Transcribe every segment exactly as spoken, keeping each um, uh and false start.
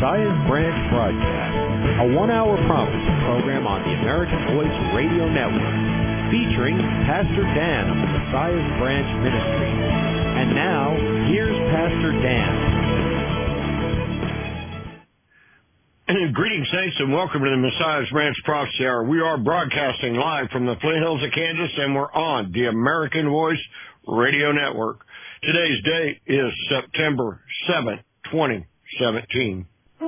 Messiah's Branch broadcast, a one-hour prophecy program on the American Voice Radio Network, featuring Pastor Dan of the Messiah's Branch Ministry. And now, here's Pastor Dan. Greetings, saints, and welcome to the Messiah's Branch Prophecy Hour. We are broadcasting live from the Flint Hills of Kansas, and we're on the American Voice Radio Network. Today's date is September seventh, twenty seventeen.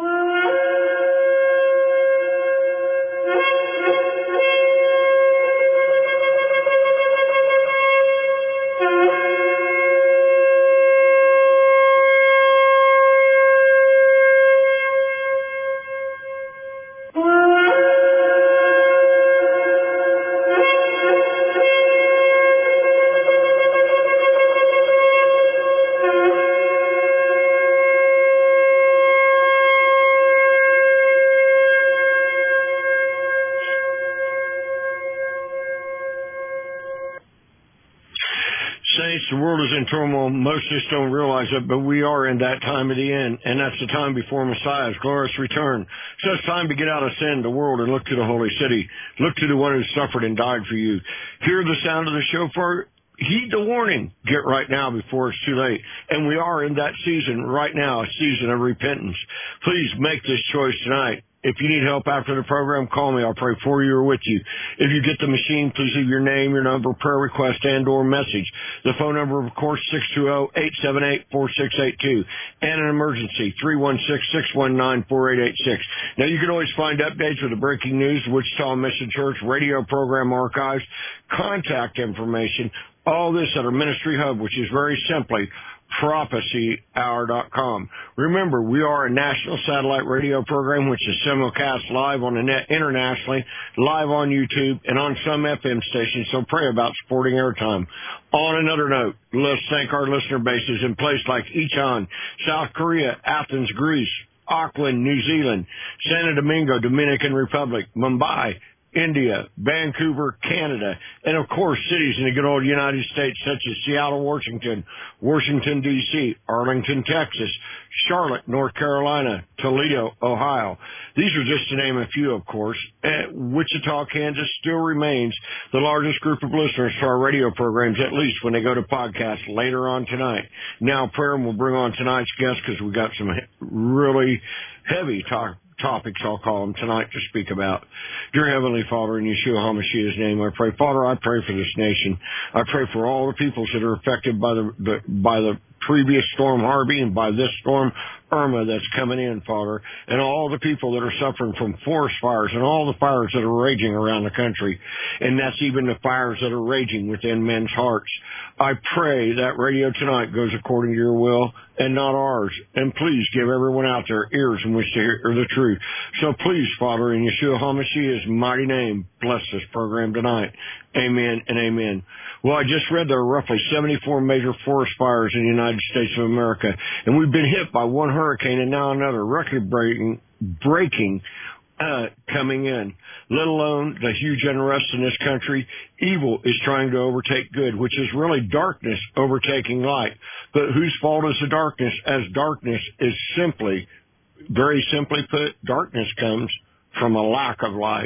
The world is in turmoil. Most of us don't realize it, but we are in that time of the end, and that's the time before Messiah's glorious return. So it's time to get out of sin, the world, and look to the holy city. Look to the one who suffered and died for you. Hear the sound of the shofar. Heed the warning. Get right now before it's too late. And we are in that season right now, a season of repentance. Please make this choice tonight. If you need help after the program, call me. I'll pray for you or with you. If you get the machine, please leave your name, your number, prayer request, and or message. The phone number, of course, six two zero, eight seven eight, four six eight two. And an emergency, three one six, six one nine, four eight eight six. Now, you can always find updates with the breaking news, Wichita Mission Church, radio program archives, contact information, all this at our ministry hub, which is very simply prophecy hour dot com. Remember, we are a national satellite radio program which is simulcast live on the net internationally, live on YouTube, and on some F M stations, so pray about supporting airtime. On another note, let's thank our listener bases in places like Icheon, South Korea, Athens, Greece, Auckland, New Zealand, Santo Domingo, Dominican Republic, Mumbai, India, Vancouver, Canada, and of course cities in the good old United States such as Seattle, Washington, Washington, D C, Arlington, Texas, Charlotte, North Carolina, Toledo, Ohio. These are just to name a few, of course. Uh, Wichita, Kansas still remains the largest group of listeners to our radio programs, at least when they go to podcast later on tonight. Now, prayer, and we'll bring on tonight's guest because we got some really heavy talk. topics, I'll call them, tonight to speak about. Dear Heavenly Father, in Yeshua HaMashiach's name, I pray. Father, I pray for this nation. I pray for all the peoples that are affected by the, the by the previous storm Harvey and by this storm Irma that's coming in, Father, and all the people that are suffering from forest fires and all the fires that are raging around the country, and that's even the fires that are raging within men's hearts. I pray that radio tonight goes according to your will and not ours, and please give everyone out there ears in which to hear the truth. So please, Father, in Yeshua HaMashiach's mighty name, bless this program tonight. Amen and amen. Well, I just read there are roughly seventy-four major forest fires in the United States of America, and we've been hit by one hurricane and now another record-breaking breaking, uh, coming in. Let alone the huge unrest in this country, evil is trying to overtake good, which is really darkness overtaking light. But whose fault is the darkness? As darkness is simply, very simply put, darkness comes from a lack of light.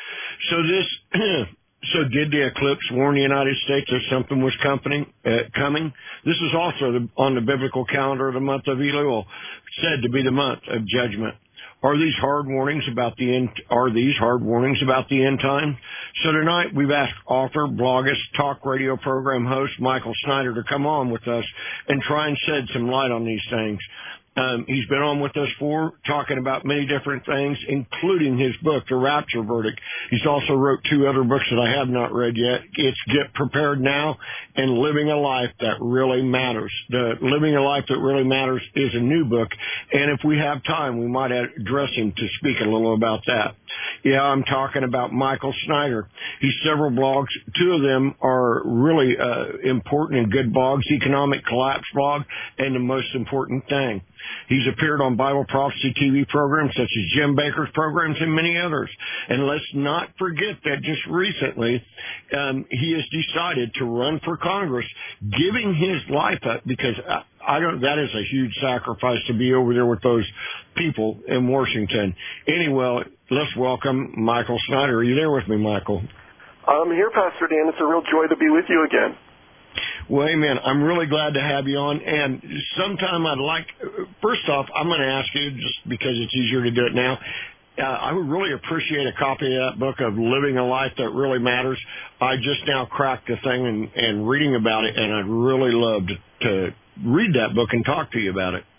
So this... So did the eclipse warn the United States that something was coming? Uh, coming? This is also the, on the biblical calendar of the month of Elul, said to be the month of judgment. Are these hard warnings about the end? Are these hard warnings about the end time? So tonight we've asked author, bloggist, talk radio program host Michael Snyder to come on with us and try and shed some light on these things. Um, he's been on with us for talking about many different things, including his book, The Rapture Verdict. He's also wrote two other books that I have not read yet. It's Get Prepared Now and Living a Life That Really Matters. The Living a Life That Really Matters is a new book, and if we have time, we might address him to speak a little about that. Yeah, I'm talking about Michael Snyder. He's several blogs. Two of them are really uh, important and good blogs, Economic Collapse blog and The Most Important Thing. He's appeared on Bible Prophecy T V programs such as Jim Bakker's programs and many others. And let's not forget that just recently um, he has decided to run for Congress, giving his life up because, uh, I don't. That is a huge sacrifice to be over there with those people in Washington. Anyway, let's welcome Michael Snyder. Are you there with me, Michael? I'm here, Pastor Dan. It's a real joy to be with you again. Well, amen. I'm really glad to have you on. And sometime I'd like, first off, I'm going to ask you, just because it's easier to do it now, uh, I would really appreciate a copy of that book of Living a Life That Really Matters. I just now cracked the thing and, and reading about it, and I'd really love to, to read that book and talk to you about it.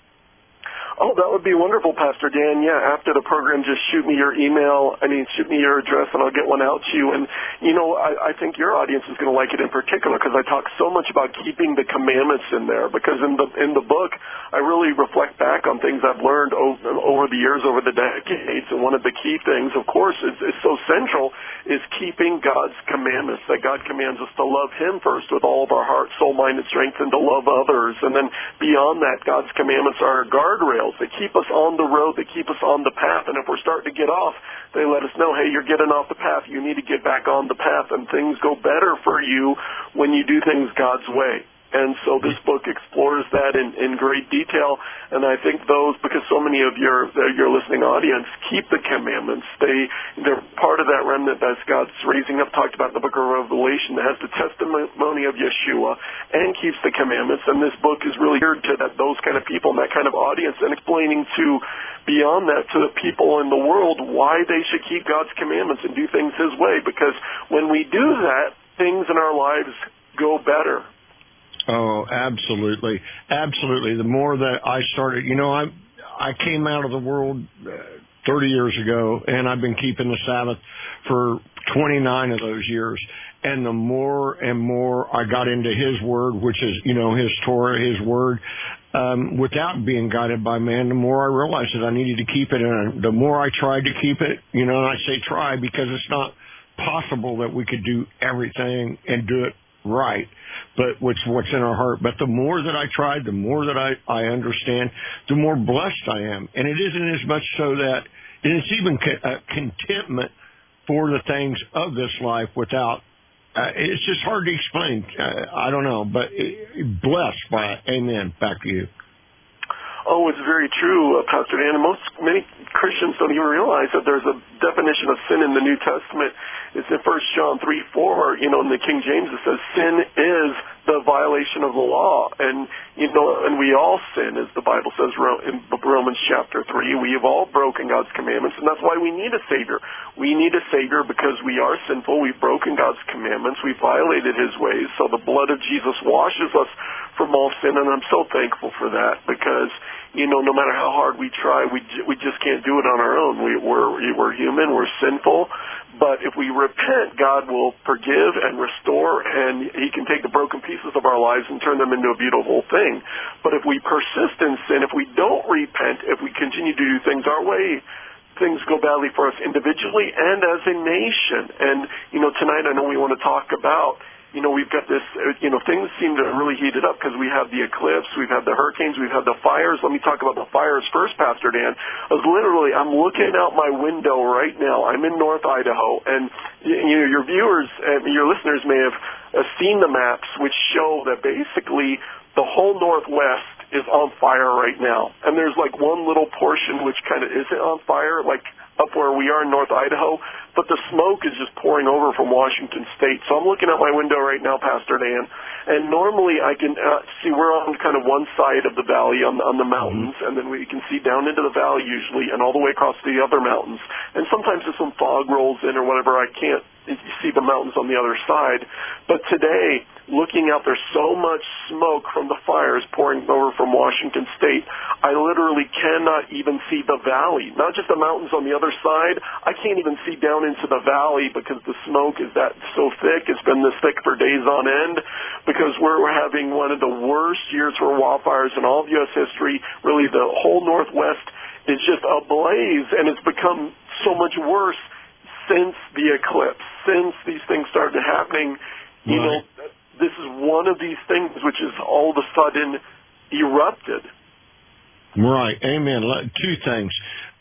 Oh, that would be wonderful, Pastor Dan. Yeah, after the program, just shoot me your email. I mean, shoot me your address, and I'll get one out to you. And, you know, I, I think your audience is going to like it in particular because I talk so much about keeping the commandments in there. Because in the in the book, I really reflect back on things I've learned over, over the years, over the decades. And one of the key things, of course, is, is so central, is keeping God's commandments. That God commands us to love Him first with all of our heart, soul, mind, and strength, and to love others. And then beyond that, God's commandments are guardrails. They keep us on the road. They keep us on the path. And if we're starting to get off, they let us know, hey, you're getting off the path. You need to get back on the path. And things go better for you when you do things God's way. And so this book explores that in, in great detail. And I think those, because so many of your your listening audience keep the commandments, they, they're part of that remnant that God's raising up, talked about in the book of Revelation, that has the testimony of Yeshua and keeps the commandments. And this book is really geared to that, those kind of people and that kind of audience, and explaining to, beyond that, to the people in the world why they should keep God's commandments and do things His way. Because when we do that, things in our lives go better. Oh, absolutely. Absolutely. The more that I started, you know, I I came out of the world uh, thirty years ago, and I've been keeping the Sabbath for twenty-nine of those years. And the more and more I got into His Word, which is, you know, His Torah, His Word, um, without being guided by man, the more I realized that I needed to keep it. And the more I tried to keep it, you know, and I say try because it's not possible that we could do everything and do it right, but what's what's in our heart. But the more that I tried, the more that I, I understand, the more blessed I am. And it isn't as much so that, and it's even co- uh, contentment for the things of this life without, uh, it's just hard to explain. Uh, I don't know, but it, blessed by it. Amen. Back to you. Oh, it's very true, uh, Pastor Dan. And most, many Christians don't even realize that there's a definition of sin in the New Testament. It's in First John three four, you know, in the King James it says, sin is the violation of the law. And, you know, and we all sin, as the Bible says in Romans chapter three. We have all broken God's commandments, and that's why we need a Savior. We need a Savior because we are sinful. We've broken God's commandments. We've violated His ways. So the blood of Jesus washes us from all sin, and I'm so thankful for that because, you know, no matter how hard we try, we we just can't do it on our own. We, we're we're human, we're sinful, but if we repent, God will forgive and restore, and He can take the broken pieces of our lives and turn them into a beautiful thing. But if we persist in sin, if we don't repent, if we continue to do things our way, things go badly for us individually and as a nation. And, you know, tonight I know we want to talk about, you know, we've got this, you know, things seem to really heat it up because we have the eclipse, we've had the hurricanes, we've had the fires. Let me talk about the fires first, Pastor Dan. I was literally, I'm looking out my window right now. I'm in North Idaho, and, you know, your viewers and your listeners may have seen the maps which show that basically the whole Northwest is on fire right now. And there's like one little portion which kind of isn't on fire, like up where we are in North Idaho, but the smoke is just pouring over from Washington State. So I'm looking out my window right now, Pastor Dan, and normally I can uh, see we're on kind of one side of the valley on the, on the mountains, and then we can see down into the valley usually and all the way across the other mountains. And sometimes if some fog rolls in or whatever, I can't see the mountains on the other side. But today, looking out, there's so much smoke from the fires pouring over from Washington State, I literally cannot even see the valley. Not just the mountains on the other side, I can't even see down into the valley because the smoke is that so thick. It's been this thick for days on end because we're, we're having one of the worst years for wildfires in all of U S history. Really, the whole Northwest is just ablaze, and it's become so much worse since the eclipse, since these things started happening. You right. know, this is one of these things which is all of a sudden erupted. Right. Amen. Two things.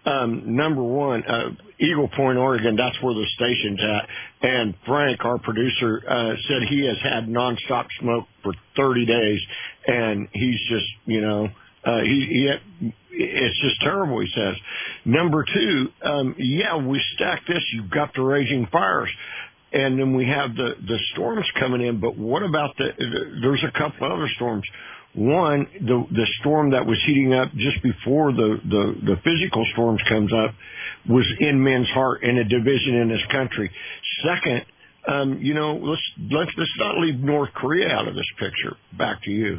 Um, number one, uh, Eagle Point, Oregon, that's where the station's at. And Frank, our producer, uh, said he has had nonstop smoke for thirty days, and he's just, you know, uh, he, he, it's just terrible, he says. Number two, um, yeah, we stack this, you've got the raging fires. And then we have the, the storms coming in, but what about the, the there's a couple other storms. One, the the storm that was heating up just before the, the, the physical storms comes up was in men's heart in a division in this country. Second, um, you know, let's, let's, let's not leave North Korea out of this picture. Back to you.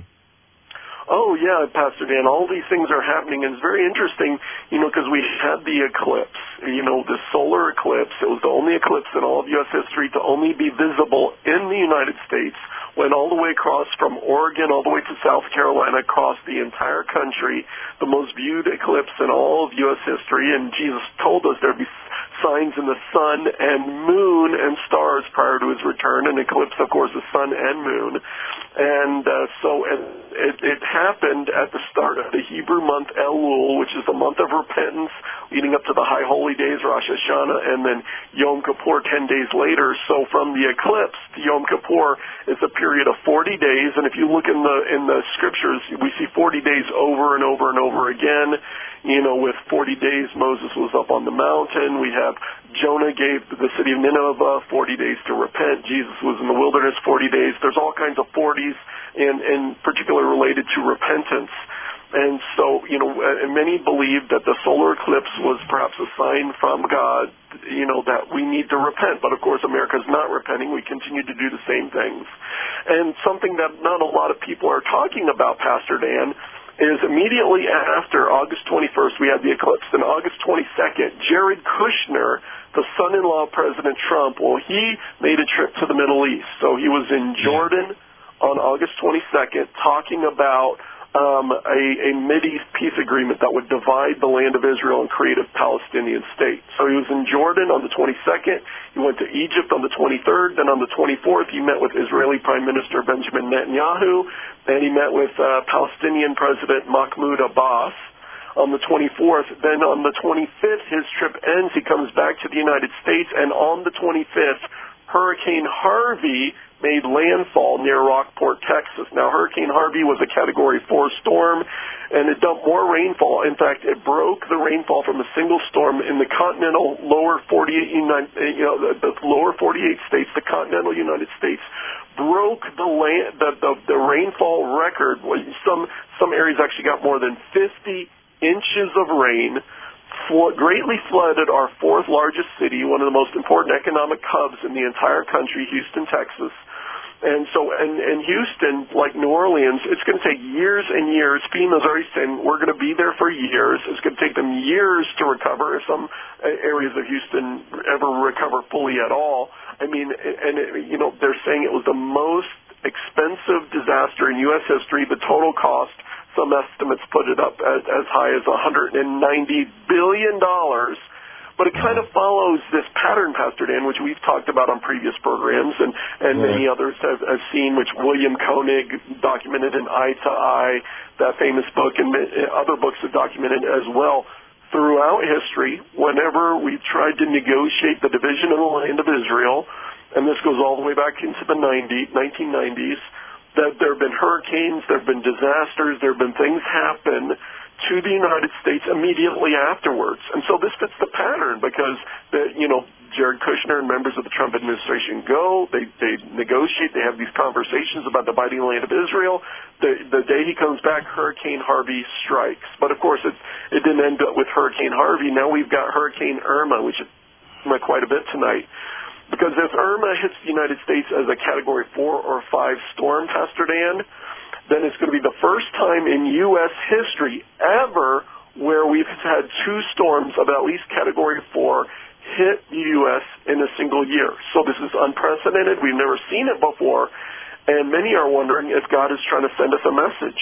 Oh, yeah, Pastor Dan, all these things are happening, and it's very interesting, you know, because we had the eclipse, you know, the solar eclipse. It was the only eclipse in all of U S history to only be visible in the United States, went all the way across from Oregon all the way to South Carolina, across the entire country, the most viewed eclipse in all of U S history, and Jesus told us there'd be signs in the sun and moon and stars prior to his return, and eclipse, of course, the sun and moon. And uh, so it, it, it happened at the start of the Hebrew month Elul, which is the month of repentance leading up to the High Holy Days, Rosh Hashanah, and then Yom Kippur ten days later. So from the eclipse to Yom Kippur is a period of forty days, and if you look in the in the scriptures, we see forty days over and over and over again. You know, with forty days, Moses was up on the mountain. We have Jonah gave the city of Nineveh forty days to repent. Jesus was in the wilderness forty days. There's all kinds of forties, and, and particularly related to repentance. And so, you know, many believe that the solar eclipse was perhaps a sign from God, you know, that we need to repent. But, of course, America's not repenting. We continue to do the same things. And something that not a lot of people are talking about, Pastor Dan, is immediately after August twenty-first, we had the eclipse. Then August twenty-second, Jared Kushner, the son-in-law of President Trump, well, he made a trip to the Middle East. So he was in Jordan on August twenty-second talking about um, a, a Mideast peace agreement that would divide the land of Israel and create a Palestinian state. So he was in Jordan on the twenty-second. He went to Egypt on the twenty-third. Then on the twenty-fourth, he met with Israeli Prime Minister Benjamin Netanyahu, and he met with uh, Palestinian President Mahmoud Abbas on the twenty-fourth. Then on the twenty-fifth, his trip ends. He comes back to the United States, and on the twenty-fifth, Hurricane Harvey made landfall near Rockport, Texas. Now, Hurricane Harvey was a Category four storm, and it dumped more rainfall. In fact, it broke the rainfall from a single storm in the continental lower forty-eight, you know, the, the lower forty-eight states, the continental United States, broke the land, the, the, the rainfall record. Some some areas actually got more than fifty inches of rain. Flo- greatly flooded our fourth largest city, one of the most important economic hubs in the entire country, Houston, Texas. And so, and, and Houston, like New Orleans, it's going to take years and years. FEMA's already saying we're going to be there for years. It's going to take them years to recover, if some areas of Houston ever recover fully at all. I mean, and, it, you know, they're saying it was the most expensive disaster in U S history. The total cost, some estimates put it up as, as high as one hundred ninety billion dollars. But it kind of follows this pattern, Pastor Dan, which we've talked about on previous programs, and, and right. many others have, have seen, which William Koenig documented in Eye to Eye, that famous book, and other books have documented as well. Throughout history, whenever we've tried to negotiate the division of the land of Israel, and this goes all the way back into the nineteen nineties, that there have been hurricanes, there have been disasters, there have been things happen to the United States immediately afterwards. And so this fits the pattern because, the, you know, Jared Kushner and members of the Trump administration go, they, they negotiate, they have these conversations about dividing the land of Israel. The, the day he comes back, Hurricane Harvey strikes. But, of course, it, it didn't end up with Hurricane Harvey. Now we've got Hurricane Irma, which is quite a bit tonight. Because if Irma hits the United States as a Category four or five storm, Pastor Dan, then it's going to be the first time in U S history ever where we've had two storms of at least Category four hit the U S in a single year. So this is unprecedented. We've never seen it before, and many are wondering if God is trying to send us a message.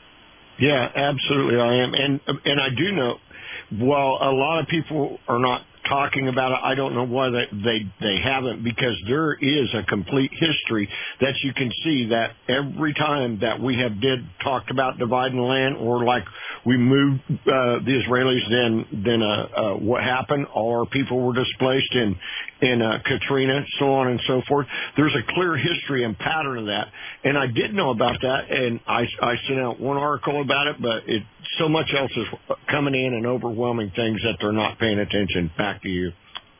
Yeah, absolutely I am. And, and I do know, while a lot of people are not talking about it, I don't know why they, they they haven't, because there is a complete history that you can see that every time that we have did talked about dividing land, or like we moved uh, the Israelis. Then, then uh, uh, what happened? All our people were displaced in in uh, Katrina, so on and so forth. There's a clear history and pattern of that, and I did know about that, and I I sent out one article about it, but it so much else is coming in and overwhelming things that they're not paying attention. Back to you.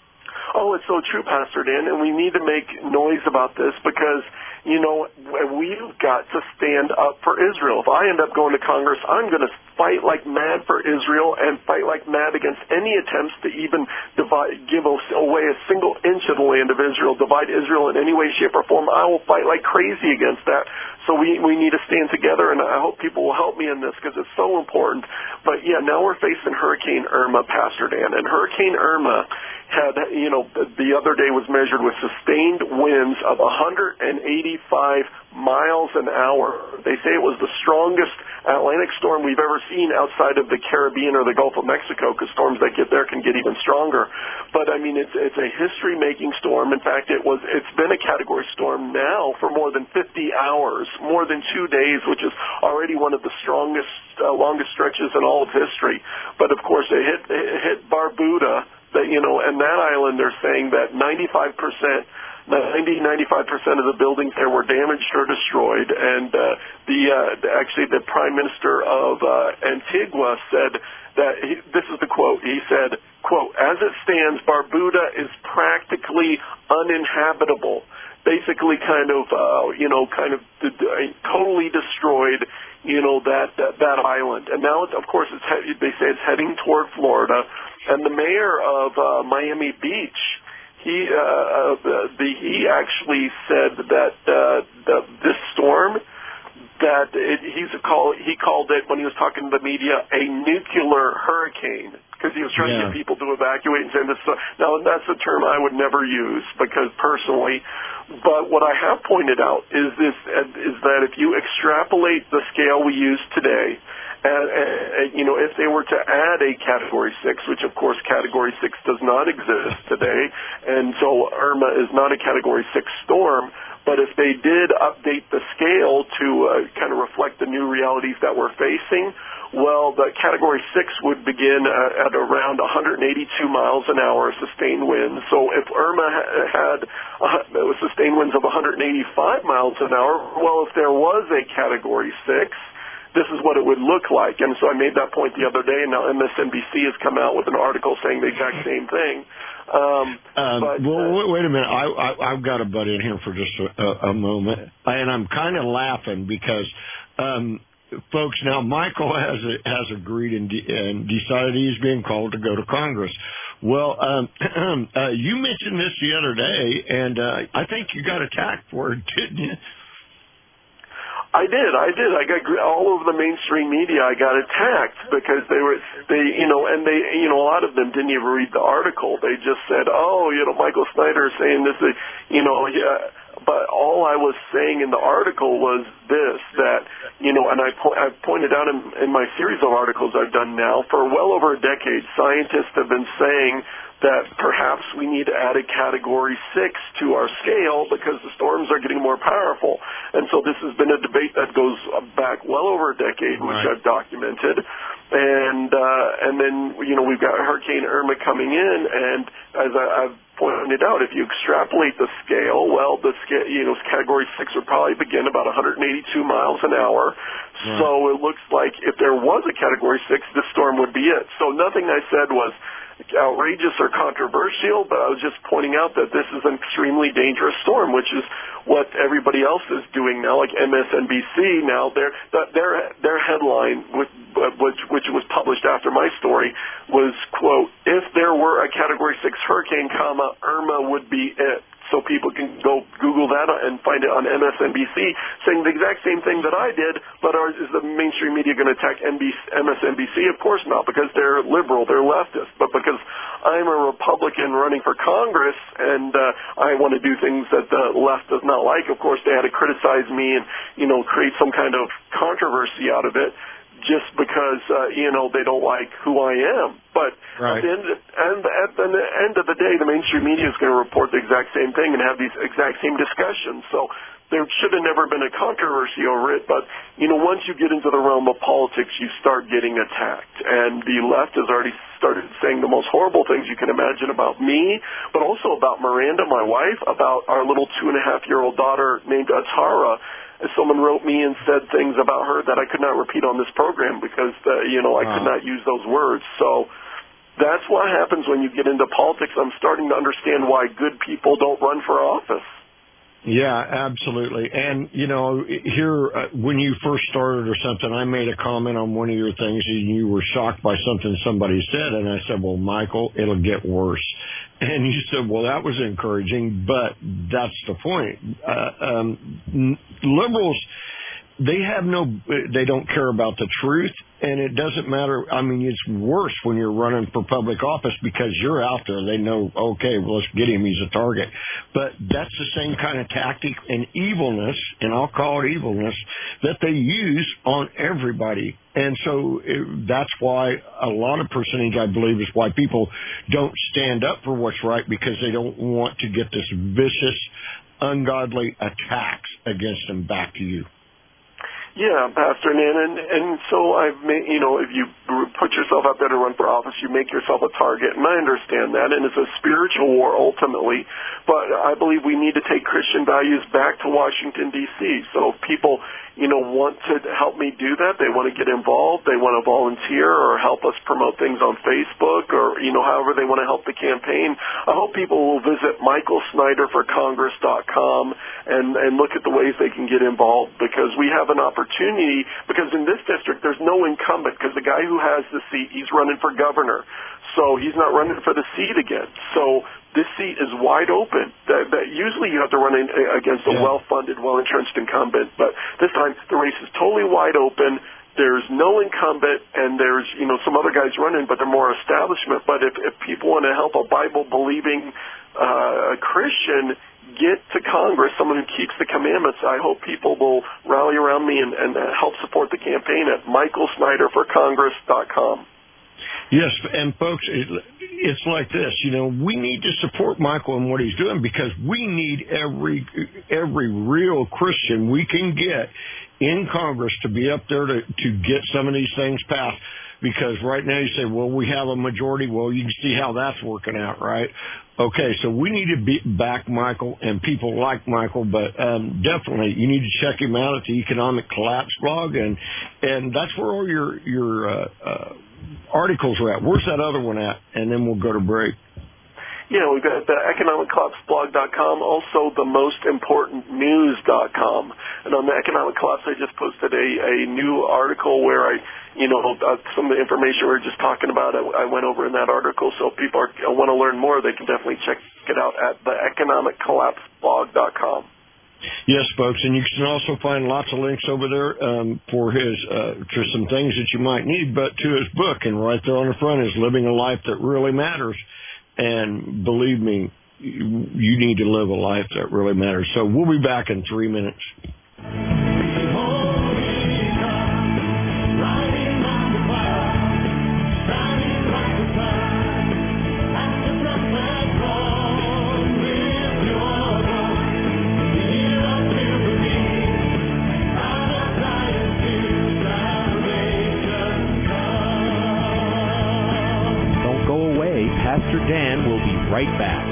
Oh, it's so true, Pastor Dan, and we need to make noise about this because, you know, we've got to stand up for Israel. If I end up going to Congress, I'm going to fight like mad for Israel and fight like mad against any attempts to even divide, give away a single inch of the land of Israel, divide Israel in any way, shape, or form. I will fight like crazy against that. So we we need to stand together, and I hope people will help me in this because it's so important. But, yeah, now we're facing Hurricane Irma, Pastor Dan, and Hurricane Irma had, you know, the other day was measured with sustained winds of one hundred eighty-five miles an hour. They say it was the strongest Atlantic storm we've ever seen outside of the Caribbean or the Gulf of Mexico, because storms that get there can get even stronger. But, I mean, it's it's a history-making storm. In fact, it was, it's been a Category storm now for more than fifty hours, more than two days, which is already one of the strongest, uh, longest stretches in all of history. But, of course, it hit, it hit Barbuda, that, you know, and that island, they're saying that ninety-five percent, ninety, ninety-five percent of the buildings there were damaged or destroyed. And uh, the uh, actually the Prime Minister of uh, Antigua said that, he, this is the quote, he said, quote, "As it stands, Barbuda is practically uninhabitable." Basically kind of, uh, you know, kind of uh, totally destroyed, you know, that, that, that island. And now, it's, of course, it's he- they say it's heading toward Florida. And the mayor of uh, Miami Beach, he uh, the, the he actually said that uh, the, this storm, that it, he's a call he called it, when he was talking to the media, a nuclear hurricane, because he was trying yeah. to get people to evacuate and send this. Now that's a term I would never use, because personally. But what I have pointed out is this: is that if you extrapolate the scale we use today. And, and, you know, if they were to add a Category six, which, of course, Category six does not exist today, and so Irma is not a Category six storm, but if they did update the scale to uh, kind of reflect the new realities that we're facing, well, the Category six would begin uh, at around one hundred eighty-two miles an hour sustained winds. So if Irma ha- had uh, sustained winds of one hundred eighty-five miles an hour, well, if there was a Category six, this is what it would look like. And so I made that point the other day, and now M S N B C has come out with an article saying the exact same thing. Um, um, but, well, uh, wait a minute. I, I, I've got to butt in here for just a, a moment. And I'm kind of laughing because, um, folks, now Michael has has agreed and, de- and decided he's being called to go to Congress. Well, um, uh, you mentioned this the other day, and uh, I think you got attacked for it, didn't you? I did, I did. I got all over the mainstream media. I got attacked because they were, they, you know, and they, you know, a lot of them didn't even read the article. They just said, "Oh, you know, Michael Snyder is saying this," you know. Yeah. But all I was saying in the article was this: that, you know, and I po- I've pointed out in, in my series of articles I've done now for well over a decade, scientists have been saying that perhaps we need to add a Category six to our scale because the storms are getting more powerful. And so this has been a debate that goes back well over a decade, which right. I've documented. And uh, and then, you know, we've got Hurricane Irma coming in, and as I, I've pointed out, if you extrapolate the scale, well, the scale, you know, Category six would probably begin about one hundred eighty-two miles an hour. Right. So it looks like if there was a Category six, this storm would be it. So nothing I said was outrageous or controversial, but I was just pointing out that this is an extremely dangerous storm, which is what everybody else is doing now, like M S N B C now. Their their their headline, which which, which was published after my story, was, quote, "If there were a Category six hurricane, comma, Irma would be it." So people can go Google that and find it on M S N B C, saying the exact same thing that I did, but are, is the mainstream media going to attack M S N B C? Of course not, because they're liberal, they're leftist. But because I'm a Republican running for Congress and uh, I want to do things that the left does not like, of course they had to criticize me and, you know, create some kind of controversy out of it, just because, uh, you know, they don't like who I am. But right. at, the end, and at the end of the day, the mainstream media is going to report the exact same thing and have these exact same discussions. So there should have never been a controversy over it, but, you know, once you get into the realm of politics, you start getting attacked. And the left has already started saying the most horrible things you can imagine about me, but also about Miranda, my wife, about our little two-and-a-half-year-old daughter named Atara. Someone wrote me and said things about her that I could not repeat on this program because, uh, you know, I wow. could not use those words. So that's what happens when you get into politics. I'm starting to understand why good people don't run for office. Yeah, absolutely. And, you know, here, uh, when you first started or something, I made a comment on one of your things and you were shocked by something somebody said. And I said, well, Michael, it'll get worse. And you said, well, that was encouraging, but that's the point. Uh, um, liberals, they have no, they don't care about the truth. And it doesn't matter. I mean, it's worse when you're running for public office because you're out there. They know, okay, well, let's get him. He's a target. But that's the same kind of tactic and evilness, and I'll call it evilness, that they use on everybody. And so it, that's why a lot of percentage, I believe, is why people don't stand up for what's right because they don't want to get this vicious, ungodly attacks against them back to you. Yeah, Pastor Nan, and, and so I've made, you know, if you put yourself out there to run for office, you make yourself a target, and I understand that, and it's a spiritual war ultimately, but I believe we need to take Christian values back to Washington, D C, so people, you know, want to help me do that, they want to get involved, they want to volunteer or help us promote things on Facebook or, you know, however they want to help the campaign. I hope people will visit Michael Snyder for Congress dot com and, and look at the ways they can get involved because we have an opportunity, because in this district there's no incumbent because the guy who has the seat, he's running for governor. So he's not running for the seat again. So this seat is wide open. That, that usually you have to run in against a yeah. well-funded, well-entrenched incumbent, but this time the race is totally wide open. There's no incumbent, and there's, you know, some other guys running, but they're more establishment. But if, if people want to help a Bible-believing uh, Christian get to Congress, someone who keeps the commandments, I hope people will rally around me and, and help support the campaign at Michael Snyder for Congress dot com. Yes, and folks, it's like this, you know, we need to support Michael and what he's doing because we need every every real Christian we can get in Congress to be up there to, to get some of these things passed. Because right now you say, well, we have a majority. Well, you can see how that's working out, right? Okay, so we need to be back Michael and people like Michael, but um, definitely you need to check him out at the Economic Collapse blog, and and that's where all your your uh, uh, articles are at. Where's that other one at? And then we'll go to break. Yeah, we've got the economic collapse blog dot com, also the most important news dot com. And on the Economic Collapse, I just posted a, a new article where I, you know, uh, some of the information we were just talking about, I, I went over in that article. So if people are, uh, want to learn more, they can definitely check it out at the economic collapse blog dot com. Yes, folks, and you can also find lots of links over there um, for his uh, to some things that you might need, but to his book. And right there on the front is Living a Life That Really Matters. And believe me, you need to live a life that really matters. So we'll be back in three minutes. Pastor Dan will be right back.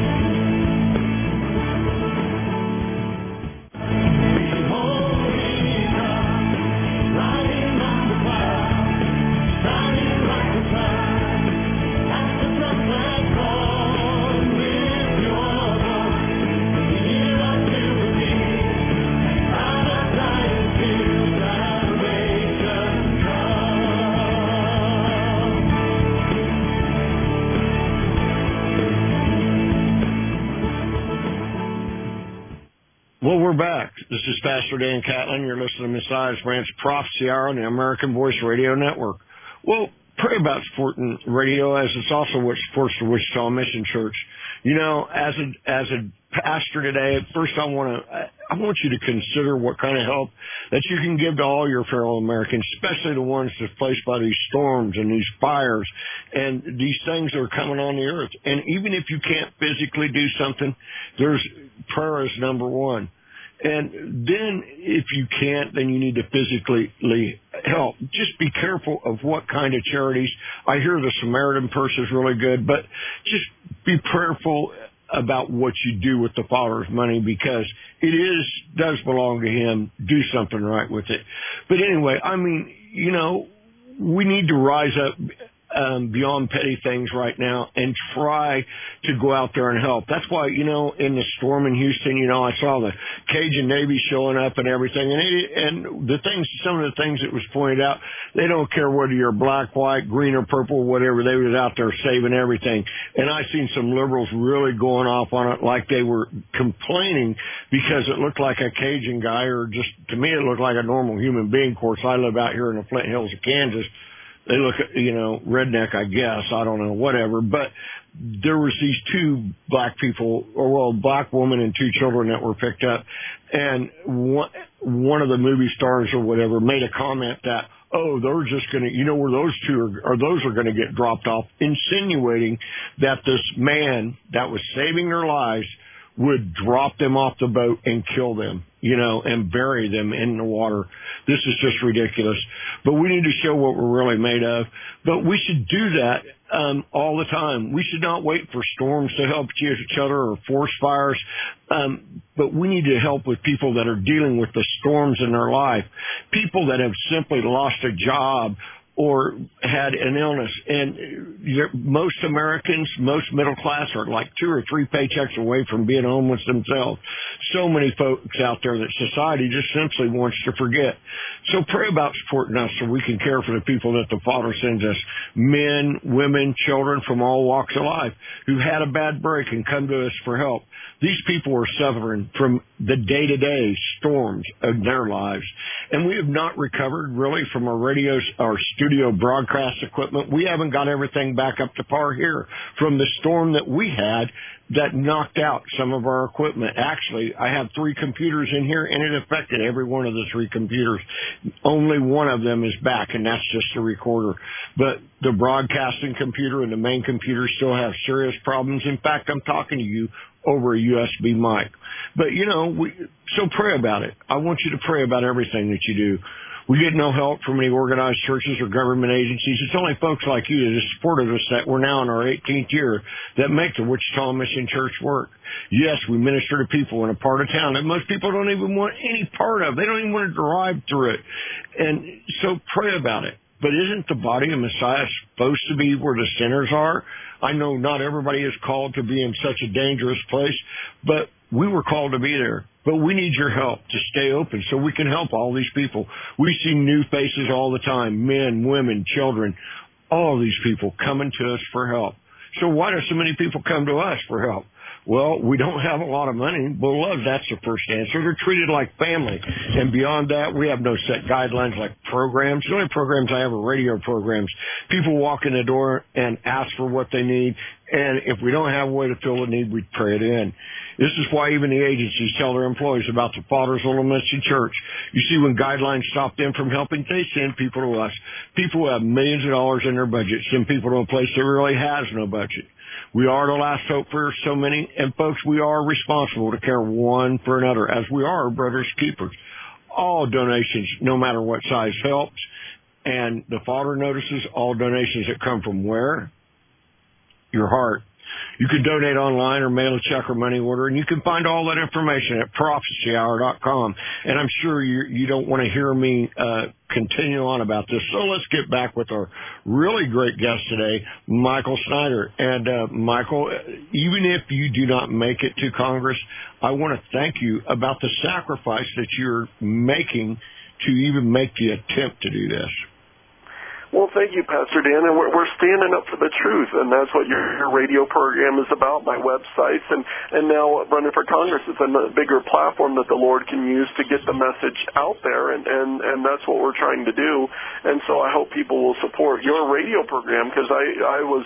Well, we're back. This is Pastor Dan Catlin. You're listening to Messiah's Branch Prophecy Hour on the American Voice Radio Network. Well, pray about supporting radio, as it's also what supports the Wichita Mission Church. You know, as a as a pastor today, first I want to I want you to consider what kind of help that you can give to all your fellow Americans, especially the ones displaced by these storms and these fires and these things that are coming on the earth. And even if you can't physically do something, there's prayer is number one. And then if you can't, then you need to physically help. Just be careful of what kind of charities. I hear the Samaritan Purse is really good, but just be prayerful about what you do with the Father's money, because it is, does belong to Him. Do something right with it. But anyway, I mean, you know, we need to rise up Um, beyond petty things right now and try to go out there and help. That's why, you know, in the storm in Houston, you know, I saw the Cajun Navy showing up and everything. And it, and the things, some of the things that was pointed out, they don't care whether you're black, white, green, or purple, whatever. They was out there saving everything. And I seen some liberals really going off on it like they were complaining because it looked like a Cajun guy, or just, to me, it looked like a normal human being. Of course, I live out here in the Flint Hills of Kansas. They look at, you know, redneck, I guess. I don't know, whatever. But there was these two black people, or well, black woman and two children that were picked up. And one, one of the movie stars or whatever made a comment that, oh, they're just going to, you know, where those two are, or those are going to get dropped off, insinuating that this man that was saving their lives would drop them off the boat and kill them, you know, and bury them in the water. This is just ridiculous. But we need to show what we're really made of. But we should do that um, all the time. We should not wait for storms to help each other or forest fires. Um, but we need to help with people that are dealing with the storms in their life, people that have simply lost a job or had an illness. And most Americans, most middle class are like two or three paychecks away from being homeless themselves. So many folks out there that society just simply wants to forget. So pray about supporting us so we can care for the people that the Father sends us, men, women, children from all walks of life who've had a bad break and come to us for help. These people are suffering from the day-to-day storms of their lives. And we have not recovered really from our radio, our studio broadcast equipment. We haven't got everything back up to par here from the storm that we had that knocked out some of our equipment. Actually, I have three computers in here, and it affected every one of the three computers. Only one of them is back, and that's just the recorder. But the broadcasting computer and the main computer still have serious problems. In fact, I'm talking to you over a U S B mic. But, you know, we, so pray about it. I want you to pray about everything that you do. We get no help from any organized churches or government agencies. It's only folks like you that have supported us that we're now in our eighteenth year that make the Wichita Mission Church work. Yes, we minister to people in a part of town that most people don't even want any part of. They don't even want to drive through it. And so pray about it. But isn't the body of Messiah supposed to be where the sinners are? I know not everybody is called to be in such a dangerous place, but we were called to be there. But we need your help to stay open so we can help all these people. We see new faces all the time, men, women, children, all of these people coming to us for help. So why do so many people come to us for help? Well, we don't have a lot of money. Beloved, that's the first answer. They're treated like family. And beyond that, we have no set guidelines like programs. The only programs I have are radio programs. People walk in the door and ask for what they need. And if we don't have a way to fill the need, we pray it in. This is why even the agencies tell their employees about the Father's Little Mission Church. You see, when guidelines stop them from helping, they send people to us. People who have millions of dollars in their budget send people to a place that really has no budget. We are the last hope for so many, and folks, we are responsible to care one for another, as we are brothers keepers. All donations, no matter what size, helps, and the Father notices all donations that come from where? Your heart. You can donate online or mail a check or money order, and you can find all that information at prophecy hour dot com. And I'm sure you, you don't want to hear me uh, continue on about this. So let's get back with our really great guest today, Michael Snyder. And uh, Michael, even if you do not make it to Congress, I want to thank you about the sacrifice that you're making to even make the attempt to do this. Well, thank you, Pastor Dan, and we're, we're standing up for the truth, and that's what your, your radio program is about, my websites, and, and now running for Congress is a bigger platform that the Lord can use to get the message out there, and, and, and that's what we're trying to do. And so I hope people will support your radio program, because I, I was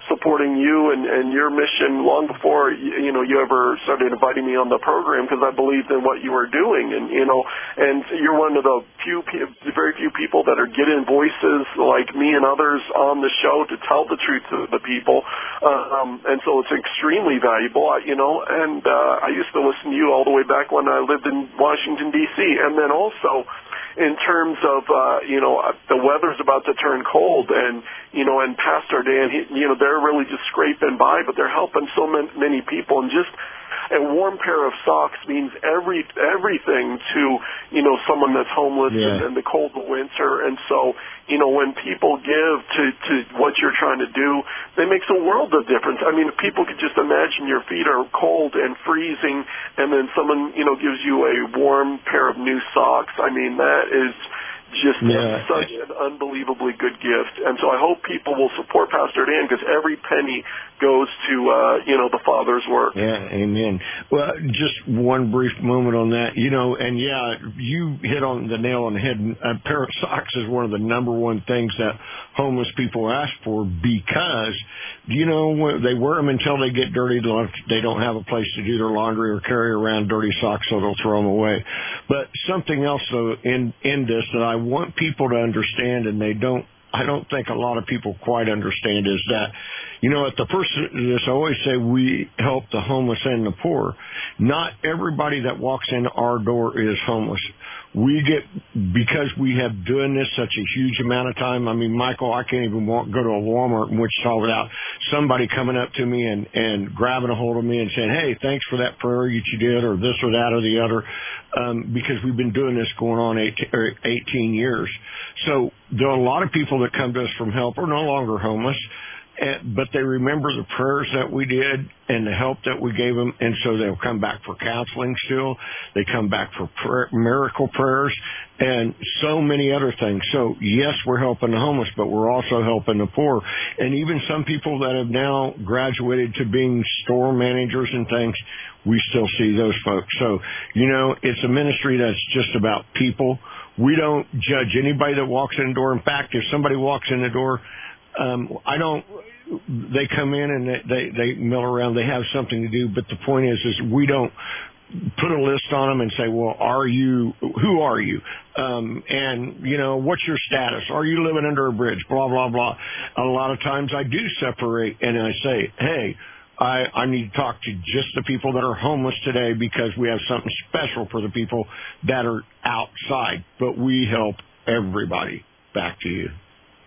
supporting you and, and your mission long before, you, you know, you ever started inviting me on the program, because I believed in what you were doing. And, you know, and you're one of the few, very few people that are getting voices like me and others on the show to tell the truth to the people. Uh, um, and so it's extremely valuable, you know, and uh, I used to listen to you all the way back when I lived in Washington, D C, and then also in terms of, uh, you know, the weather's about to turn cold, and, you know, and Pastor Dan, he, you know, they're really just scraping by, but they're helping so many, many people, and just a warm pair of socks means every everything to, you know, someone that's homeless yeah. in, in the cold of winter. And so, you know, when people give to, to what you're trying to do, it makes a world of difference. I mean, if people could just imagine your feet are cold and freezing, and then someone, you know, gives you a warm pair of new socks, I mean, that is just yeah. such an unbelievably good gift. And so I hope people will support Pastor Dan, because every penny goes to, uh, you know, the Father's work. Yeah, amen. Well, just one brief moment on that. You know, and yeah, you hit on the nail on the head. A pair of socks is one of the number one things that homeless people ask for, because, you know, they wear them until they get dirty. They don't have a place to do their laundry or carry around dirty socks, so they'll throw them away. But something else, though, in, in this that I want people to understand, and they don't, I don't think a lot of people quite understand, is that, you know, at the first of this, I always say we help the homeless and the poor. Not everybody that walks in our door is homeless. We get, because we have doing this such a huge amount of time. I mean, Michael, I can't even walk, go to a Walmart in Wichita without somebody coming up to me and, and grabbing a hold of me and saying, hey, thanks for that prayer that you did, or this or that or the other, um, because we've been doing this going on eighteen, or eighteen years. So there are a lot of people that come to us from help are no longer homeless. And, but they remember the prayers that we did and the help that we gave them, and so they'll come back for counseling still. They come back for prayer, miracle prayers, and so many other things. So, yes, we're helping the homeless, but we're also helping the poor. And even some people that have now graduated to being store managers and things, we still see those folks. So, you know, it's a ministry that's just about people. We don't judge anybody that walks in the door. In fact, if somebody walks in the door, um, I don't... They come in and they, they, they mill around. They have something to do. But the point is, is we don't put a list on them and say, well, are you, who are you? Um, and, you know, what's your status? Are you living under a bridge? Blah, blah, blah. A lot of times I do separate and I say, hey, I, I need to talk to just the people that are homeless today, because we have something special for the people that are outside. But we help everybody. Back to you.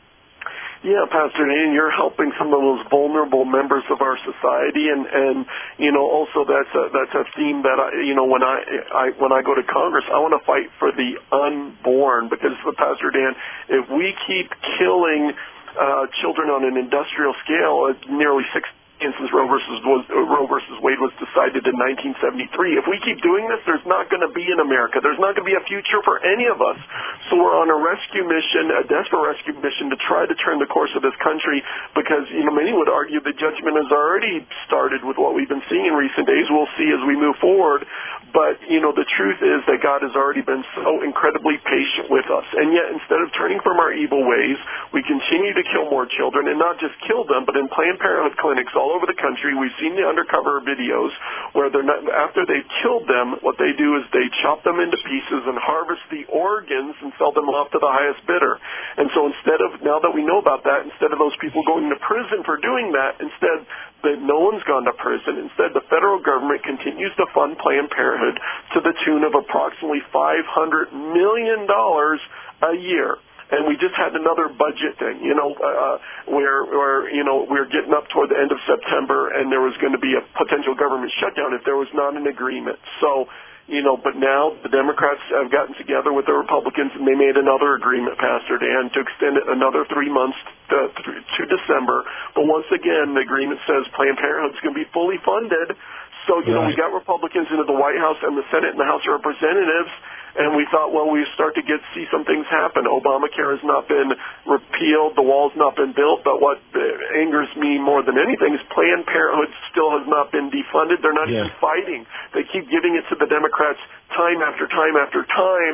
Yeah, Pastor Dan, you're helping some of those vulnerable members of our society, and, and you know, also that's a, that's a theme that I, you know, when I, I when I go to Congress, I want to fight for the unborn, because, Pastor Dan, if we keep killing uh, children on an industrial scale, at nearly six. Since Roe versus was uh, Roe versus Wade was decided in nineteen seventy-three. If we keep doing this, there's not going to be an America. There's not going to be a future for any of us. So we're on a rescue mission, a desperate rescue mission, to try to turn the course of this country, because, you know, many would argue the judgment has already started with what we've been seeing in recent days. We'll see as we move forward. But, you know, the truth is that God has already been so incredibly patient with us. And yet, instead of turning from our evil ways, we continue to kill more children, and not just kill them, but in Planned Parenthood clinics all over the country. We've seen the undercover videos where they're not, after they've killed them, what they do is they chop them into pieces and harvest the organs and sell them off to the highest bidder. And so instead of, now that we know about that, instead of those people going to prison for doing that, instead that no one's gone to prison. Instead, the federal government continues to fund Planned Parenthood to the tune of approximately five hundred million dollars a year. And we just had another budget thing, you know, uh, where, where, you know, we we're getting up toward the end of September, and there was going to be a potential government shutdown if there was not an agreement. So, you know, but now the Democrats have gotten together with the Republicans, and they made another agreement, Pastor Dan, to extend it another three months to, to December. But once again, the agreement says Planned Parenthood is going to be fully funded. So, you know, we got Republicans into the White House and the Senate and the House of Representatives, and we thought, well, we start to get see some things happen. Obamacare has not been repealed, the wall's not been built, but what angers me more than anything is Planned Parenthood still has not been defunded. They're not yeah. even fighting. They keep giving it to the Democrats time after time after time,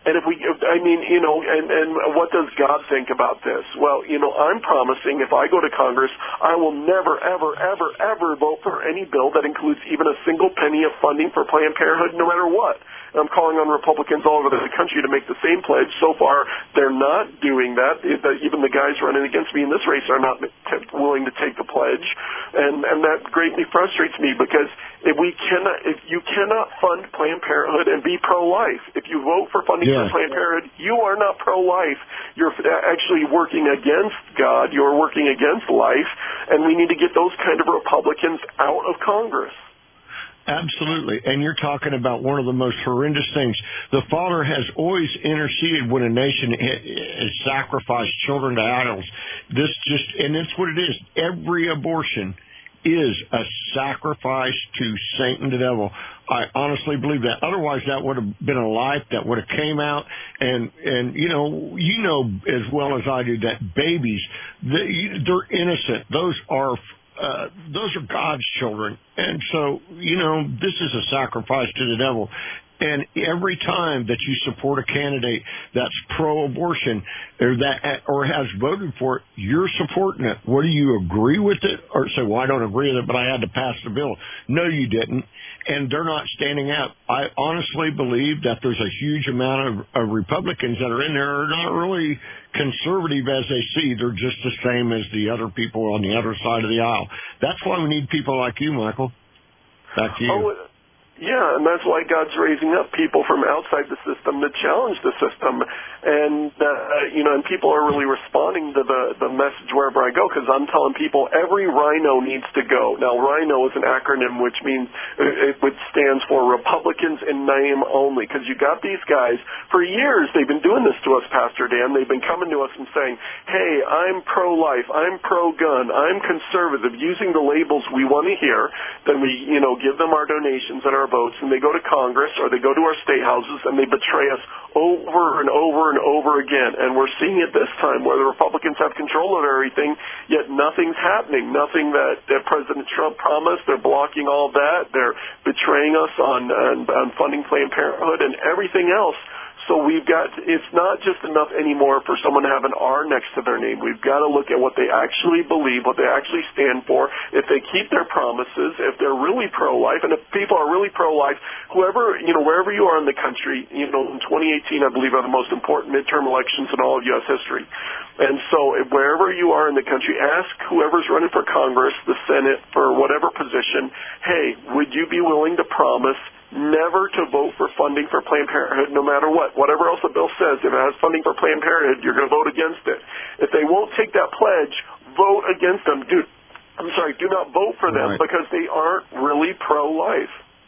And if we, I mean, you know, and, and what does God think about this? Well, you know, I'm promising if I go to Congress, I will never, ever, ever, ever vote for any bill that includes even a single penny of funding for Planned Parenthood, no matter what. I'm calling on Republicans all over the country to make the same pledge. So far, they're not doing that. Even the guys running against me in this race are not willing to take the pledge, and and that greatly frustrates me because if we cannot, if you cannot fund Planned Parenthood and be pro-life, if you vote for funding yeah. for Planned Parenthood, you are not pro-life. You're actually working against God. You're working against life, and we need to get those kind of Republicans out of Congress. Absolutely. And you're talking about one of the most horrendous things. The Father has always interceded when a nation has sacrificed children to idols. This just, and that's what it is. Every abortion is a sacrifice to Satan, the devil. I honestly believe that. Otherwise, that would have been a life that would have came out. And, and you know, you know as well as I do that babies, they, they're innocent. Those are Uh, those are God's children. And so, you know, this is a sacrifice to the devil. And every time that you support a candidate that's pro-abortion or that or has voted for it, you're supporting it. Whether you agree with it or say, well, I don't agree with it, but I had to pass the bill. No, you didn't. And they're not standing up. I honestly believe that there's a huge amount of, of Republicans that are in there are not really conservative as they see. They're just the same as the other people on the other side of the aisle. That's why we need people like you, Michael. Back to you. Oh, yeah, and that's why God's raising up people from outside the system to challenge the system. And, uh, you know, and people are really responding to the, the message wherever I go, because I'm telling people every rhino needs to go. Now, rhino is an acronym which means it, it stands for Republicans in name only, because you got these guys, for years they've been doing this to us, Pastor Dan. They've been coming to us and saying, hey, I'm pro-life, I'm pro-gun, I'm conservative, using the labels we want to hear. Then we, you know, give them our donations and our votes, and they go to Congress or they go to our state houses and they betray us over and over and over again. And we're seeing it this time where the Republicans have control of everything, yet nothing's happening. Nothing that, that President Trump promised. They're blocking all that. They're betraying us on, on, on funding Planned Parenthood and everything else. So we've got, it's not just enough anymore for someone to have an R next to their name. We've got to look at what they actually believe, what they actually stand for, if they keep their promises, if they're really pro-life, and if people are really pro-life, whoever, you know, wherever you are in the country, you know, in twenty eighteen, I believe, are the most important midterm elections in all of U S history. And so if wherever you are in the country, ask whoever's running for Congress, the Senate, for whatever position, hey, would you be willing to promise never to vote for funding for Planned Parenthood no matter what? Whatever else the bill says, if it has funding for Planned Parenthood, you're going to vote against it. If they won't take that pledge, vote against them. Do, I'm sorry, do not vote for them, right, because they aren't really pro-life.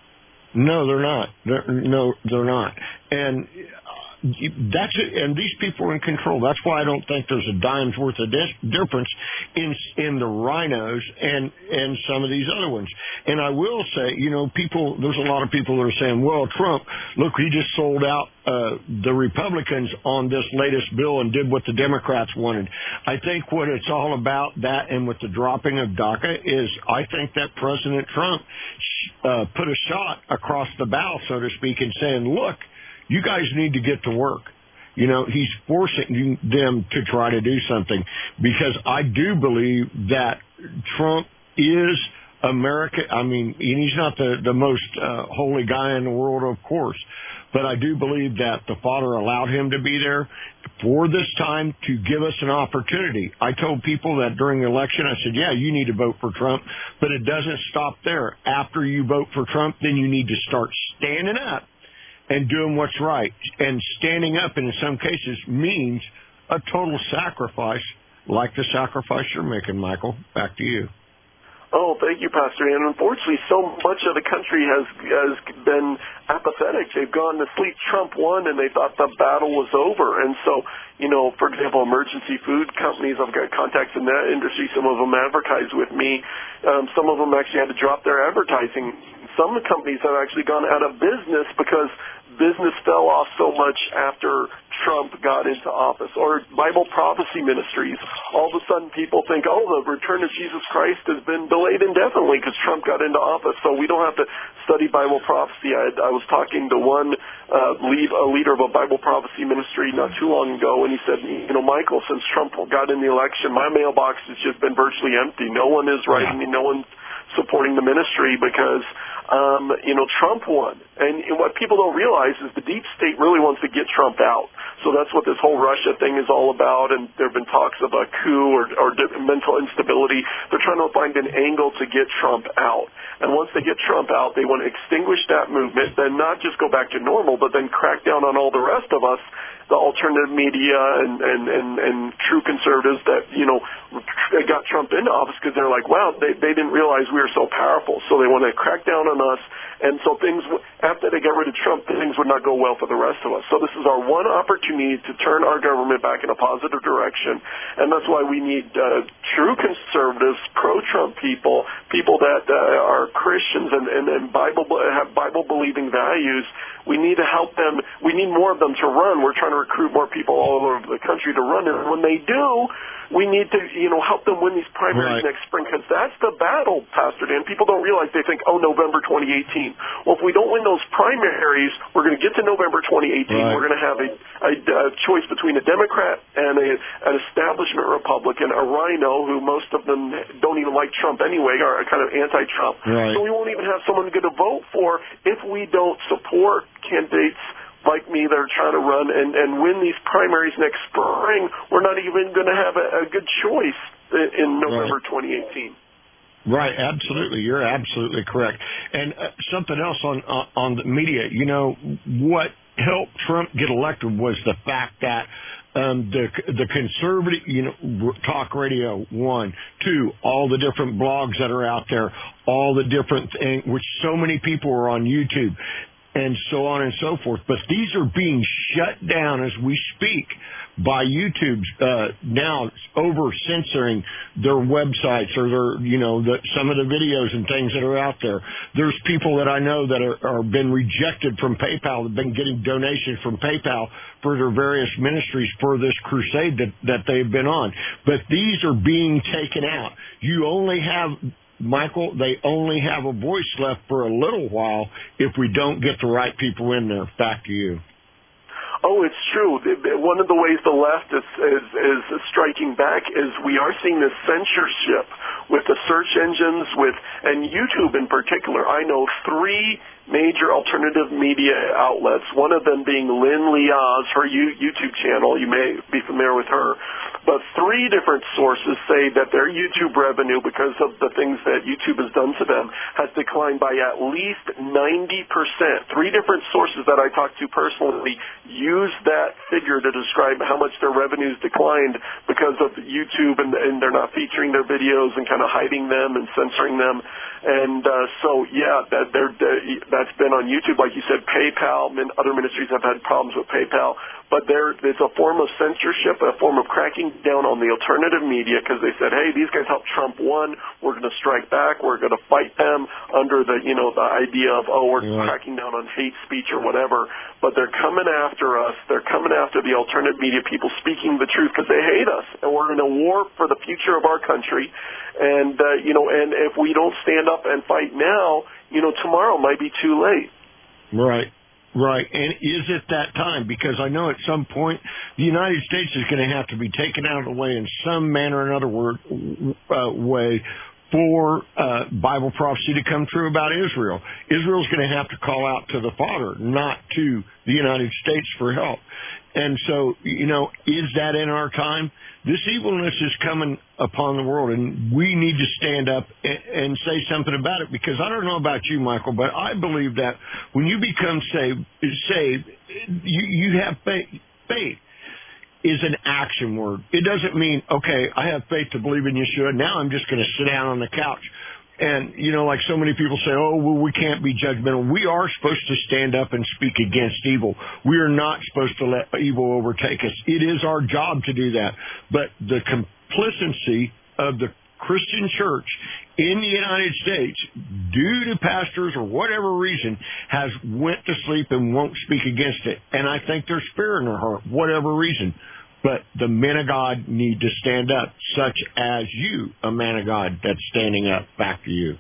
No, they're not. They're, no, they're not. And that's it. And these people are in control. That's why I don't think there's a dime's worth of dis- difference in in the rhinos and and some of these other ones. And I will say, you know, people. There's a lot of people that are saying, "Well, Trump, look, he just sold out uh, the Republicans on this latest bill and did what the Democrats wanted." I think what it's all about, that and with the dropping of DACA, is I think that President Trump uh, put a shot across the bow, so to speak, and saying, "Look, you guys need to get to work." You know, he's forcing them to try to do something, because I do believe that Trump is America. I mean, and he's not the, the most uh, holy guy in the world, of course, but I do believe that the Father allowed him to be there for this time to give us an opportunity. I told people that during the election, I said, yeah, you need to vote for Trump, but it doesn't stop there. After you vote for Trump, then you need to start standing up and doing what's right. And standing up, in some cases, means a total sacrifice, like the sacrifice you're making, Michael. Back to you. Oh, thank you, Pastor. And unfortunately, so much of the country has has been apathetic. They've gone to sleep. Trump won, and they thought the battle was over. And so, you know, for example, emergency food companies, I've got contacts in that industry. Some of them advertise with me. Um, some of them actually had to drop their advertising. Some companies have actually gone out of business because business fell off so much after Trump got into office. Or Bible prophecy ministries. All of a sudden people think, oh, the return of Jesus Christ has been delayed indefinitely because Trump got into office. So we don't have to study Bible prophecy. I, I was talking to one uh, lead, a leader of a Bible prophecy ministry not too long ago, and he said, you know, Michael, since Trump got in the election, my mailbox has just been virtually empty. No one is writing me. No one's supporting the ministry because, um, you know, Trump won. And, and what people don't realize is the deep state really wants to get Trump out. So that's what this whole Russia thing is all about, and there have been talks of a coup or, or mental instability. They're trying to find an angle to get Trump out. And once they get Trump out, they want to extinguish that movement, then not just go back to normal, but then crack down on all the rest of us, the alternative media and, and, and, and true conservatives that, you know, got Trump into office because they're like, wow, they, they didn't realize we were so powerful. So they want to crack down on us. And so things, after they got rid of Trump, things would not go well for the rest of us. So this is our one opportunity to turn our government back in a positive direction. And that's why we need uh, true conservatives, pro-Trump people, people that uh, are Christians and, and, and Bible have Bible-believing values. We need to help them. We need more of them to run. We're trying to recruit more people all over the country to run. And when they do, we need to, you know, help them win these primaries right. next spring, because that's the battle, Pastor Dan. People don't realize. They think, oh, November twenty eighteen. Well, if we don't win those primaries, we're going to get to November twenty eighteen. Right. We're going to have a, a, a choice between a Democrat and a, an establishment Republican, a rhino who most of them don't even like Trump anyway, are kind of anti-Trump. Right. So we won't even have someone good to vote for if we don't support candidates like me that are trying to run and, and win these primaries next spring. We're not even going to have a, a good choice in November right. twenty eighteen. Right, absolutely. You're absolutely correct. And uh, something else on uh, on the media, you know, what helped Trump get elected was the fact that um, the the conservative, you know, talk radio, one, two, all the different blogs that are out there, all the different things, which so many people are on YouTube, and so on and so forth. But these are being shut down as we speak by YouTube uh, now, over censoring their websites or their, you know, the, some of the videos and things that are out there. There's people that I know that are, are been rejected from PayPal, have been getting donations from PayPal for their various ministries for this crusade that, that they've been on. But these are being taken out. You only have, Michael, they only have a voice left for a little while if we don't get the right people in there. Back to you. Oh, it's true. One of the ways the left is, is, is striking back is we are seeing this censorship with the search engines, with and YouTube in particular. I know three major alternative media outlets, one of them being Lynn Liaz, her YouTube channel. You may be familiar with her. But three different sources say that their YouTube revenue, because of the things that YouTube has done to them, has declined by at least ninety percent. Three different sources that I talked to personally use that figure to describe how much their revenues declined because of YouTube, and, and they're not featuring their videos and kind of hiding them and censoring them. And uh, so, yeah, that they're, that's been on YouTube. Like you said, PayPal, and other ministries have had problems with PayPal. But there, it's a form of censorship, a form of cracking down on the alternative media, because they said, hey, these guys helped Trump won. We're going to strike back. We're going to fight them under the, you know, the idea of, oh, we're yeah. cracking down on hate speech or whatever. But they're coming after us. They're coming after the alternative media people speaking the truth because they hate us. And we're in a war for the future of our country. And, uh, you know, and if we don't stand up and fight now, you know, tomorrow might be too late. Right. Right, and is it that time? Because I know at some point the United States is going to have to be taken out of the way in some manner or another word, uh, way for uh, Bible prophecy to come true about Israel. Israel's going to have to call out to the Father, not to the United States for help. And so, you know, is that in our time? This evilness is coming upon the world, and we need to stand up and, and say something about it, because I don't know about you, Michael, but I believe that when you become saved, saved you, you have faith. Faith is an action word. It doesn't mean, okay, I have faith to believe in Yeshua, now I'm just going to sit down on the couch. And, you know, like so many people say, oh, well, we can't be judgmental. We are supposed to stand up and speak against evil. We are not supposed to let evil overtake us. It is our job to do that. But the complicity of the Christian church in the United States due to pastors or whatever reason, has went to sleep and won't speak against it. And I think there's fear in their heart, whatever reason. But the men of God need to stand up, such as you, a man of God that's standing up. Back to you.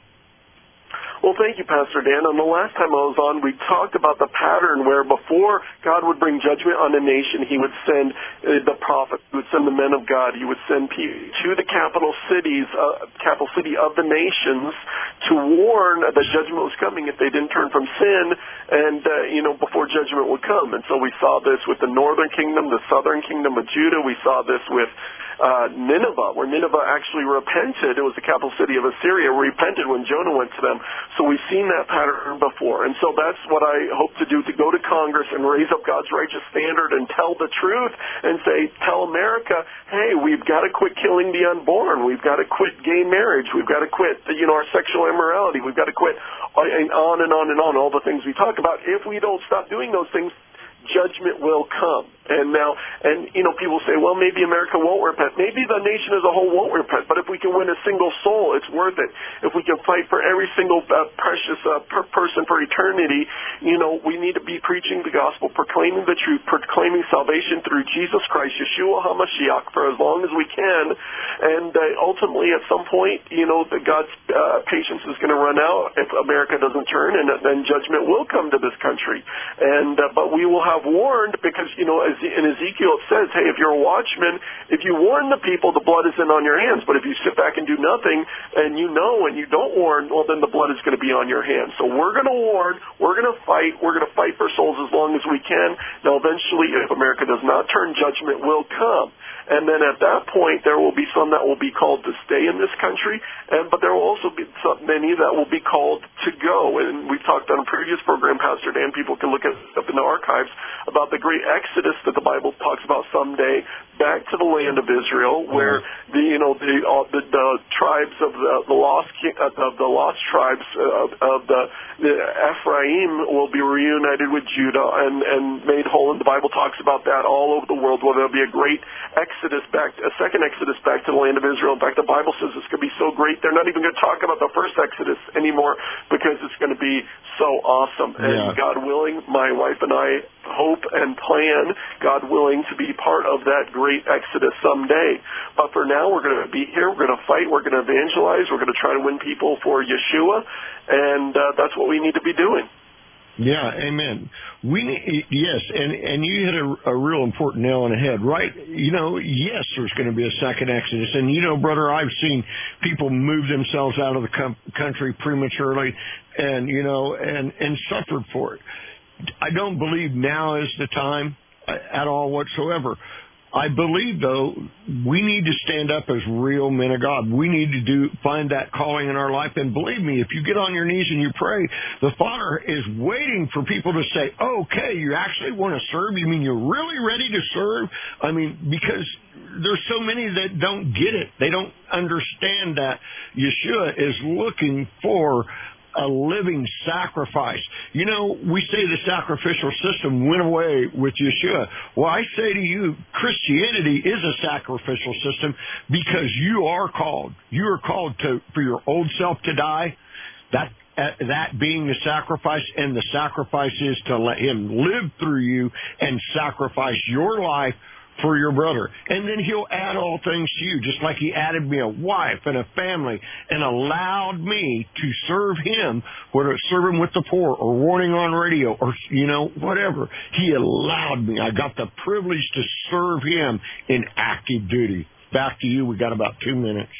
Well, thank you, Pastor Dan. And the last time I was on, we talked about the pattern where before God would bring judgment on a nation, he would send uh, the prophets, he would send the men of God, he would send people to the capital cities, uh, capital city of the nations to warn that judgment was coming if they didn't turn from sin and, uh, you know, before judgment would come. And so we saw this with the northern kingdom, the southern kingdom of Judah. We saw this with Uh, Nineveh, where Nineveh actually repented. It was the capital city of Assyria, repented when Jonah went to them. So we've seen that pattern before. And so that's what I hope to do, to go to Congress and raise up God's righteous standard and tell the truth and say, tell America, hey, we've got to quit killing the unborn. We've got to quit gay marriage. We've got to quit, you know, our sexual immorality. We've got to quit, and on and on and on, all the things we talk about. If we don't stop doing those things, judgment will come. And now, and, you know, people say, well, maybe America won't repent. Maybe the nation as a whole won't repent. But if we can win a single soul, it's worth it. If we can fight for every single uh, precious uh, per person for eternity, you know, we need to be preaching the gospel, proclaiming the truth, proclaiming salvation through Jesus Christ, Yeshua HaMashiach, for as long as we can. And uh, ultimately, at some point, you know, the God's uh, patience is going to run out if America doesn't turn, and then judgment will come to this country. And uh, but we will have warned, because, you know, as in Ezekiel it says, hey, if you're a watchman, if you warn the people, the blood isn't on your hands. But if you sit back and do nothing, and you know and you don't warn, well, then the blood is going to be on your hands. So we're going to warn, we're going to fight, we're going to fight for souls as long as we can. Now, eventually, if America does not turn, judgment will come. And then at that point, there will be some that will be called to stay in this country, and but there will also be some, many that will be called to go. And we've talked on a previous program, Pastor Dan, people can look it up in the archives, about the great exodus that the Bible talks about someday back to the land of Israel, where the you know the uh, the, the tribes of the, the lost uh, of the lost tribes of, of the, the Ephraim will be reunited with Judah and and made whole. And the Bible talks about that all over the world, where there'll be a great exodus back, a second exodus back to the land of Israel. In fact, the Bible says it's going to be so great, they're not even going to talk about the first exodus anymore, because it's going to be so awesome. And yeah. God willing, my wife and I hope and plan, God willing, to be part of that great exodus someday. But for now, we're going to be here, we're going to fight, we're going to evangelize, we're going to try to win people for Yeshua, and uh, that's what we need to be doing. Yeah, amen. We need, yes, and and you hit a, a real important nail on the head, right? You know, yes, there's going to be a second exodus, and you know, brother, I've seen people move themselves out of the com- country prematurely, and you know, and and suffered for it. I don't believe now is the time at all whatsoever. I believe, though, we need to stand up as real men of God. We need to do find that calling in our life. And believe me, if you get on your knees and you pray, the Father is waiting for people to say, okay, you actually want to serve? You mean you're really ready to serve? I mean, because there's so many that don't get it. They don't understand that Yeshua is looking for a living sacrifice. You know, we say the sacrificial system went away with Yeshua. Well, I say to you, Christianity is a sacrificial system, because you are called. You are called to for your old self to die. That uh, that being the sacrifice, and the sacrifice is to let Him live through you and sacrifice your life for your brother. And then He'll add all things to you, just like He added me a wife and a family and allowed me to serve Him, whether it's serving with the poor or warning on radio or, you know, whatever. He allowed me. I got the privilege to serve Him in active duty. Back to you. We got about two minutes.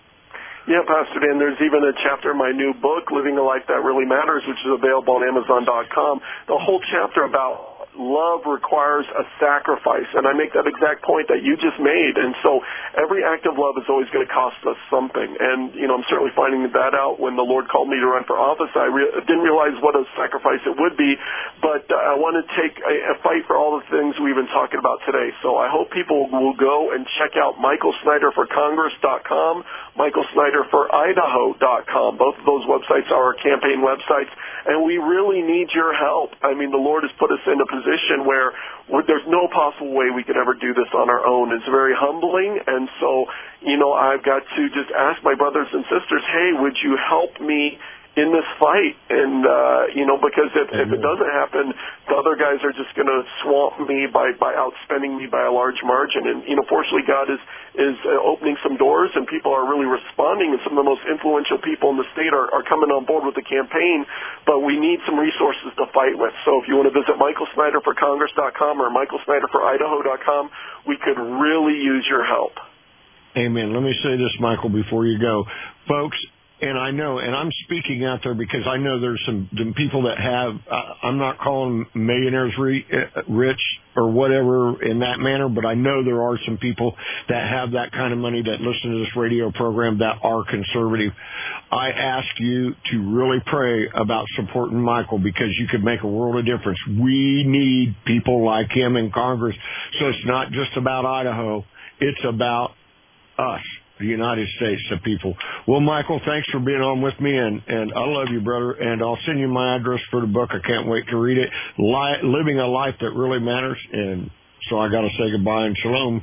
Yeah, Pastor Dan, there's even a chapter in my new book, Living a Life That Really Matters, which is available on Amazon dot com. The whole chapter about love requires a sacrifice, and I make that exact point that you just made. And so every act of love is always going to cost us something. And, you know, I'm certainly finding that out. When the Lord called me to run for office, I re- didn't realize what a sacrifice it would be, but uh, I want to take a, a fight for all the things we've been talking about today. So I hope people will go and check out Michael Snyder for Congress dot com, Michael Snyder for Idaho dot com. Both of those websites are our campaign websites, and we really need your help. I mean, the Lord has put us in a position where there's no possible way we could ever do this on our own. It's very humbling, and so, you know, I've got to just ask my brothers and sisters, hey, would you help me in this fight, and uh, you know, because if, if it doesn't happen, the other guys are just going to swamp me by by outspending me by a large margin. And you know, fortunately, God is is uh, opening some doors, and people are really responding. And some of the most influential people in the state are, are coming on board with the campaign. But we need some resources to fight with. So if you want to visit Michael Snyder for Congress dot com or Michael Snyder for Idaho dot com, we could really use your help. Amen. Let me say this, Michael, before you go, folks. And I know, and I'm speaking out there because I know there's some, some people that have, uh, I'm not calling millionaires re, uh, rich or whatever in that manner, but I know there are some people that have that kind of money that listen to this radio program that are conservative. I ask you to really pray about supporting Michael because you could make a world of difference. We need people like him in Congress. So it's not just about Idaho. It's about us. The United States of people. Well, Michael, thanks for being on with me, and, and I love you, brother, and I'll send you my address for the book. I can't wait to read it. Li- living a life that really matters, and so I got to say goodbye and shalom.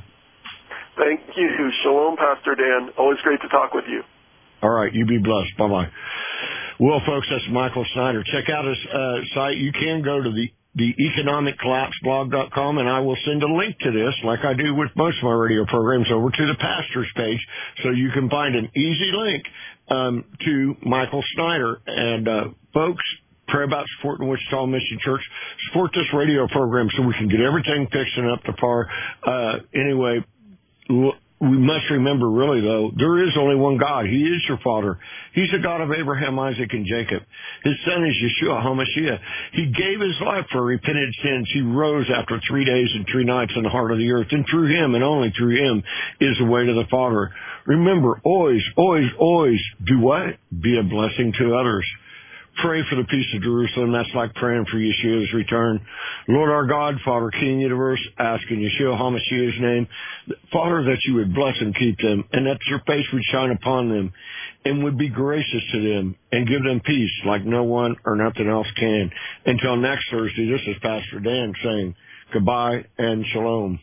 Thank you. Shalom, Pastor Dan. Always great to talk with you. All right, you be blessed. Bye-bye. Well, folks, that's Michael Snyder. Check out his uh, site. You can go to the the economic collapse blog dot com, and I will send a link to this, like I do with most of my radio programs, over to the pastor's page, so you can find an easy link um, to Michael Snyder. And, uh, folks, pray about supporting Wichita Mission Church. Support this radio program so we can get everything fixed and up to par. Uh, anyway, look, we must remember, really, though, there is only one God. He is your Father. He's the God of Abraham, Isaac, and Jacob. His son is Yeshua HaMashiach. He gave his life for repented sins. He rose after three days and three nights in the heart of the earth. And through him, and only through him, is the way to the Father. Remember, always, always, always do what? Be a blessing to others. Pray for the peace of Jerusalem. That's like praying for Yeshua's return. Lord our God, Father, King Universe, ask in Yeshua HaMashiach's name, Father, that you would bless and keep them, and that your face would shine upon them, and would be gracious to them, and give them peace like no one or nothing else can. Until next Thursday, this is Pastor Dan saying goodbye and shalom.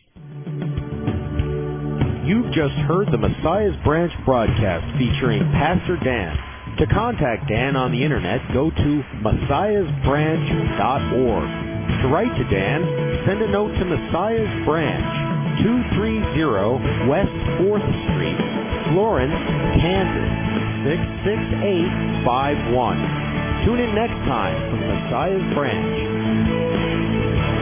You've just heard the Messiah's Branch broadcast featuring Pastor Dan. To contact Dan on the internet, go to messiahs branch dot org. To write to Dan, send a note to Messiah's Branch, two thirty West fourth Street, Florence, Kansas, six six eight five one. Tune in next time for Messiah's Branch.